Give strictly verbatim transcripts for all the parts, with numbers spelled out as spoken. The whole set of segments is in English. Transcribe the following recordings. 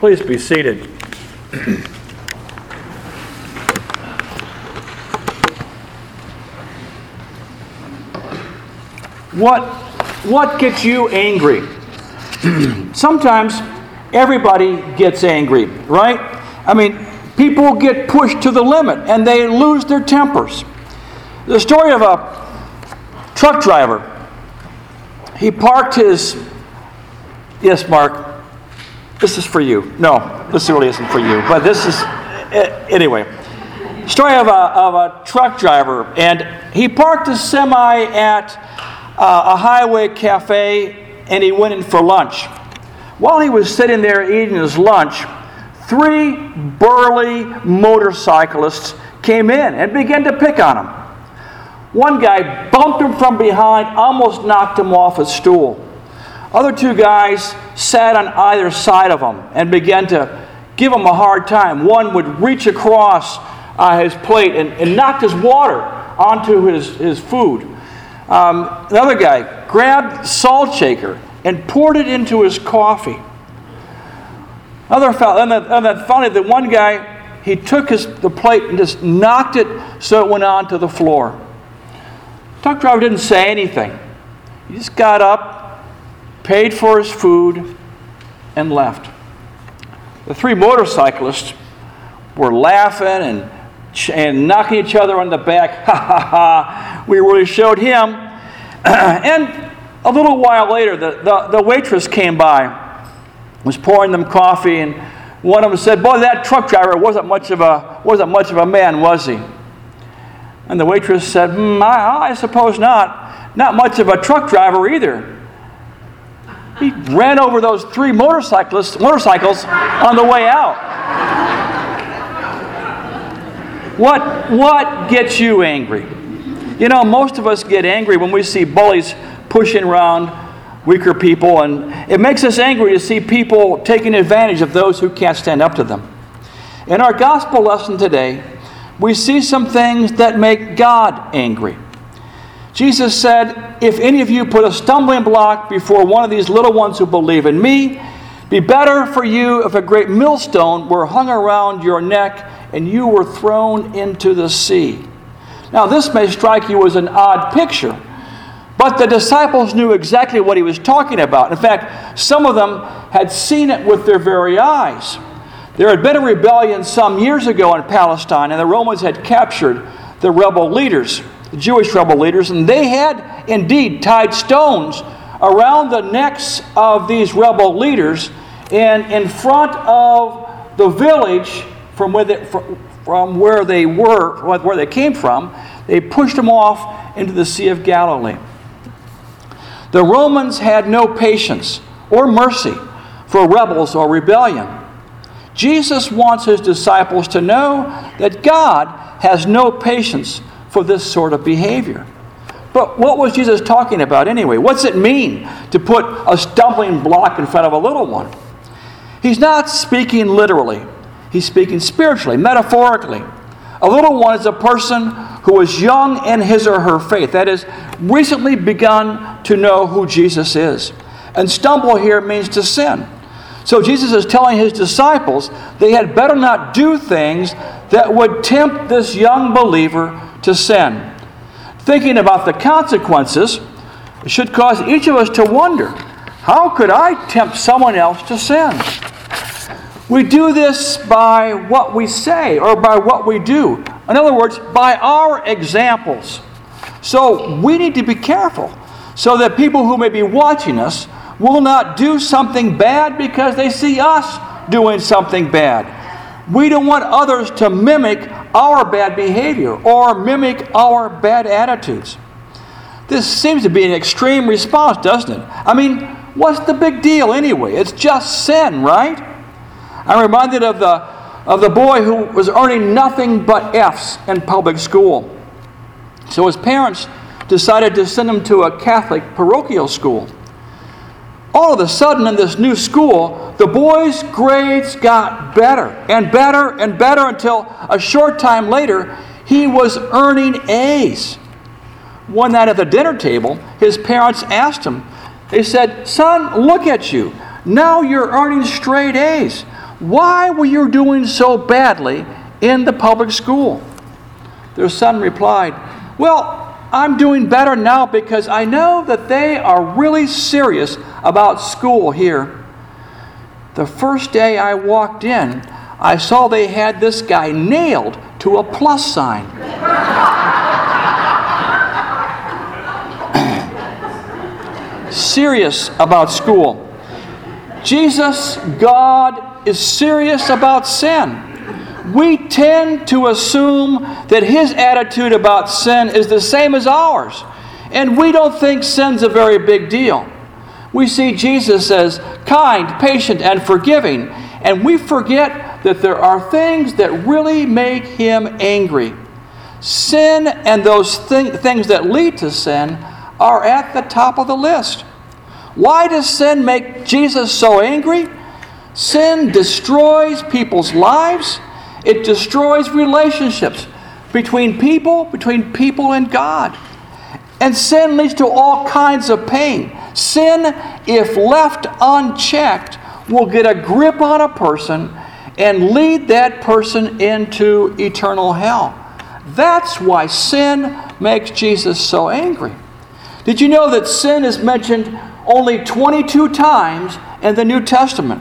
Please be seated. What, what gets you angry? Sometimes everybody gets angry, right? I mean, people get pushed to the limit and they lose their tempers. The story of a truck driver. He parked his... Yes, Mark. This is for you. No, this really isn't for you. But this is... Anyway. Story of a, of a truck driver. And he parked his semi at uh, a highway cafe and he went in for lunch. While he was sitting there eating his lunch, three burly motorcyclists came in and began to pick on him. One guy bumped him from behind, almost knocked him off his stool. Other two guys sat on either side of him and began to give him a hard time. One would reach across uh, his plate and, and knock his water onto his, his food. Um, another guy grabbed salt shaker and poured it into his coffee. Other fellow, and then, and then finally, the one guy, he took his the plate and just knocked it so it went onto the floor. Truck driver didn't say anything. He just got up, paid for his food, and left. The three motorcyclists were laughing and and knocking each other on the back. Ha ha ha! We really showed him. And a little while later, the, the, the waitress came by, was pouring them coffee, and one of them said, "Boy, that truck driver wasn't much of a wasn't much of a man, was he?" And the waitress said, hmm, I, I suppose not. Not much of a truck driver either. He ran over those three motorcyclists, motorcycles on the way out. What, what gets you angry? You know, most of us get angry when we see bullies pushing around weaker people, and it makes us angry to see people taking advantage of those who can't stand up to them. In our gospel lesson today, we see some things that make God angry. Jesus said, "If any of you put a stumbling block before one of these little ones who believe in me, be better for you if a great millstone were hung around your neck and you were thrown into the sea." Now, this may strike you as an odd picture, but the disciples knew exactly what he was talking about. In fact, some of them had seen it with their very eyes. There had been a rebellion some years ago in Palestine, and the Romans had captured the rebel leaders, the Jewish rebel leaders, and they had indeed tied stones around the necks of these rebel leaders, and in front of the village from where they, from where they were, where they came from, they pushed them off into the Sea of Galilee. The Romans had no patience or mercy for rebels or rebellion. Jesus wants his disciples to know that God has no patience for this sort of behavior. But what was Jesus talking about anyway? What's it mean to put a stumbling block in front of a little one? He's not speaking literally. He's speaking spiritually, metaphorically. A little one is a person who is young in his or her faith. That is, recently begun to know who Jesus is. And stumble here means to sin. So Jesus is telling his disciples they had better not do things that would tempt this young believer to sin. Thinking about the consequences should cause each of us to wonder, how could I tempt someone else to sin? We do this by what we say or by what we do. In other words, by our examples. So we need to be careful so that people who may be watching us will not do something bad because they see us doing something bad. We don't want others to mimic our bad behavior or mimic our bad attitudes. This seems to be an extreme response, doesn't it? I mean, what's the big deal anyway? It's just sin, right? I'm reminded of the of the boy who was earning nothing but F's in public school. So his parents decided to send him to a Catholic parochial school. All of a sudden in this new school, the boy's grades got better and better and better until a short time later, he was earning A's. One night at the dinner table, his parents asked him, they said, "Son, look at you. Now you're earning straight A's. why were you doing so badly in the public school? Their son replied, well, I'm doing better now because I know that they are really serious about school here. The first day I walked in, I saw they had this guy nailed to a plus sign. Serious about school. Jesus, God, is serious about sin. We tend to assume that his attitude about sin is the same as ours, and we don't think sin's a very big deal. We see Jesus as kind, patient, and forgiving, and we forget that there are things that really make him angry. Sin and those th- things that lead to sin are at the top of the list. Why does sin make Jesus so angry? Sin destroys people's lives. It destroys relationships between people, between people and God. And sin leads to all kinds of pain. Sin, if left unchecked, will get a grip on a person and lead that person into eternal hell. That's why sin makes Jesus so angry. Did you know that sin is mentioned only twenty-two times in the New Testament?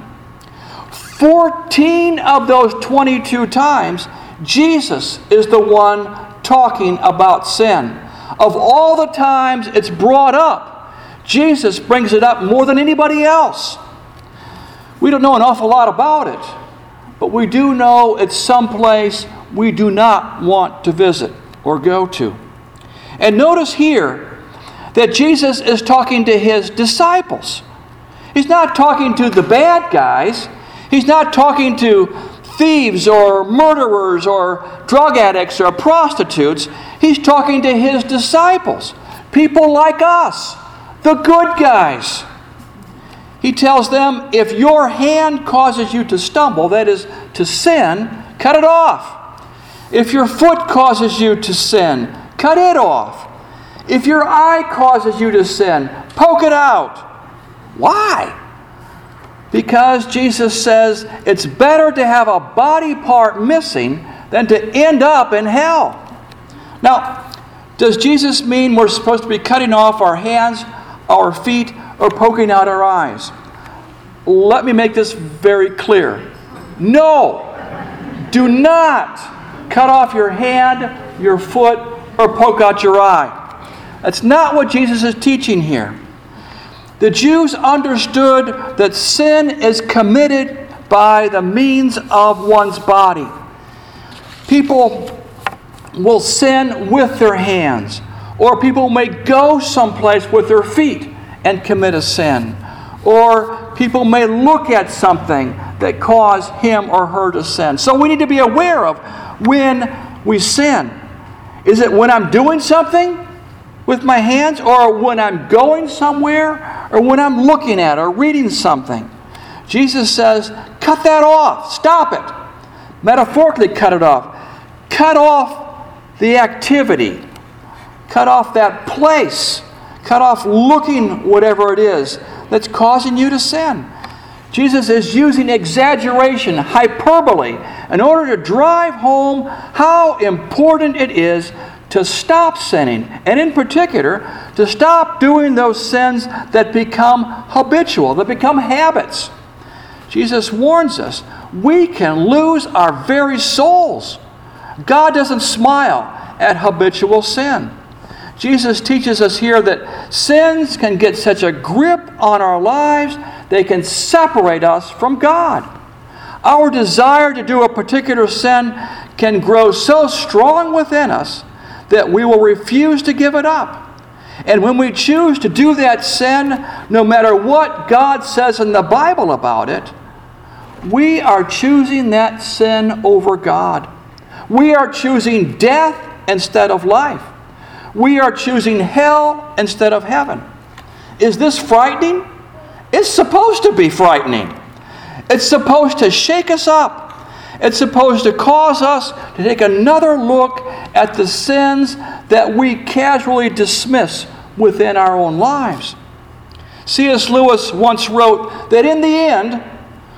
fourteen of those twenty-two times, Jesus is the one talking about sin. Of all the times it's brought up, Jesus brings it up more than anybody else. We don't know an awful lot about it, but we do know it's someplace we do not want to visit or go to. And notice here that Jesus is talking to his disciples. He's not talking to the bad guys. He's not talking to thieves or murderers or drug addicts or prostitutes. He's talking to his disciples, people like us, the good guys. He tells them, if your hand causes you to stumble, that is, to sin, cut it off. If your foot causes you to sin, cut it off. If your eye causes you to sin, poke it out. Why? Because Jesus says it's better to have a body part missing than to end up in hell. Now, does Jesus mean we're supposed to be cutting off our hands, our feet, or poking out our eyes? Let me make this very clear. No, do not cut off your hand, your foot, or poke out your eye. That's not what Jesus is teaching here. The Jews understood that sin is committed by the means of one's body. People will sin with their hands, or people may go someplace with their feet and commit a sin, or people may look at something that cause him or her to sin. So we need to be aware of when we sin. Is it when I'm doing something with my hands, or when I'm going somewhere, or when I'm looking at or reading something? Jesus says, cut that off. Stop it. Metaphorically, cut it off. Cut off the activity. Cut off that place. Cut off looking whatever it is that's causing you to sin. Jesus is using exaggeration, hyperbole, in order to drive home how important it is to stop sinning, and in particular, to stop doing those sins that become habitual, that become habits. Jesus warns us, we can lose our very souls. God doesn't smile at habitual sin. Jesus teaches us here that sins can get such a grip on our lives, they can separate us from God. Our desire to do a particular sin can grow so strong within us that we will refuse to give it up. And when we choose to do that sin, no matter what God says in the Bible about it, we are choosing that sin over God. We are choosing death instead of life. We are choosing hell instead of heaven. Is this frightening? It's supposed to be frightening. It's supposed to shake us up. It's supposed to cause us to take another look at the sins that we casually dismiss within our own lives. C S Lewis once wrote that in the end,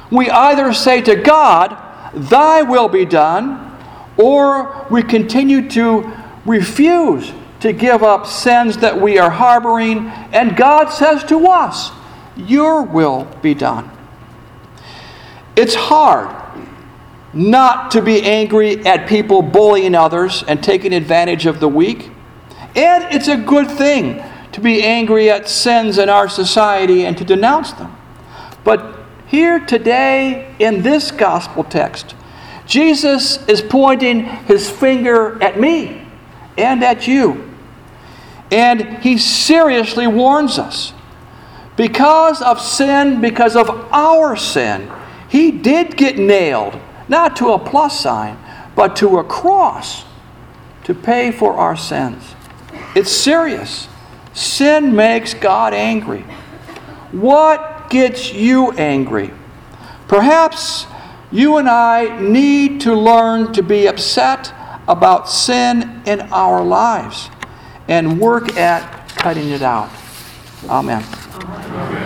We either say to God, "Thy will be done," or we continue to refuse to give up sins that we are harboring, and God says to us, "Your will be done." It's hard not to be angry at people bullying others and taking advantage of the weak. And it's a good thing to be angry at sins in our society and to denounce them. But here today in this gospel text, Jesus is pointing his finger at me and at you. And he seriously warns us. Because of sin, because of our sin, he did get nailed, not to a plus sign, but to a cross to pay for our sins. It's serious. Sin makes God angry. What gets you angry? Perhaps you and I need to learn to be upset about sin in our lives and work at cutting it out. Amen.